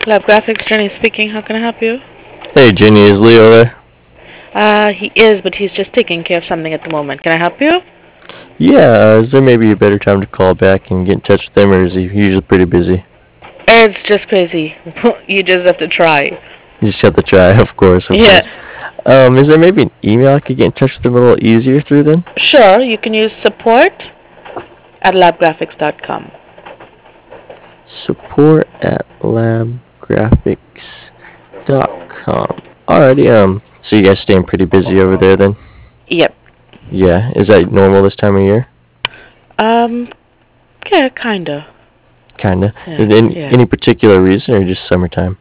Lab Graphics, Jenny speaking. How can I help you? Hey Jenny, is Leo there? He is, but he's just taking care of something at the moment. Can I help you? Yeah, is there maybe a better time to call back and get in touch with him, or is he usually pretty busy? It's just crazy. You just have to try. You just have to try, of course, of Yeah. course. Is there maybe an email I could get in touch with him a little easier through then? Sure, you can use support at labgraphics.com. Support at labgraphics.com. Alrighty, so you guys staying pretty busy over there then? Yep. Yeah, is that normal this time of year? Um, yeah, kinda. Kinda. Yeah, yeah. Any particular reason, or just summertime?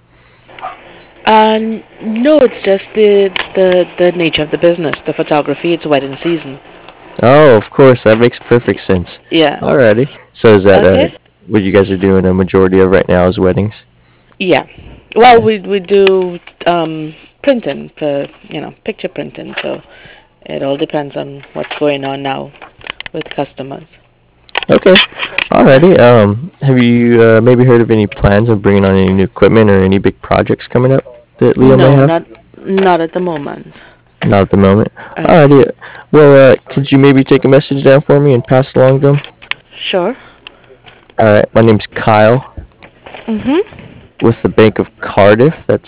No, it's just the nature of the business. The photography, it's wedding season. Oh, of course, that makes perfect sense. Yeah. Alrighty. So is that Okay. what you guys are doing a majority of right now is weddings? Yeah. Well, Yeah. we do printing for picture printing. So it all depends on what's going on now with customers. Okay. Yeah. Alrighty. Have you maybe heard of any plans of bringing on any new equipment or any big projects coming up that Leo may No, have? not at the moment. Not at the moment. Okay. Alrighty. Well, could you maybe take a message down for me and pass it along to him? Sure. Alright. My name's Kyle Mhm. with the Bank of Cardiff. That's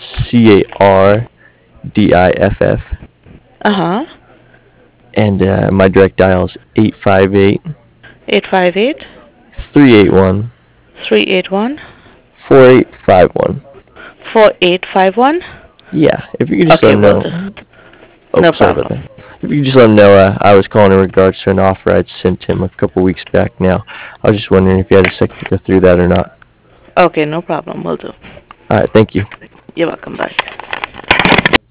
Cardiff. Uh huh. And my direct dial is 858 858 381 381 4851. 4851. Yeah, if you could just let Okay, him will know. do. Oh, No sorry about problem. that. If you could just let him know I was calling in regards to an offer I'd sent him a couple weeks back now. I was just wondering if you had a second to go through that or not. Okay, no problem. Will do. Alright, thank you. You're welcome. Bye.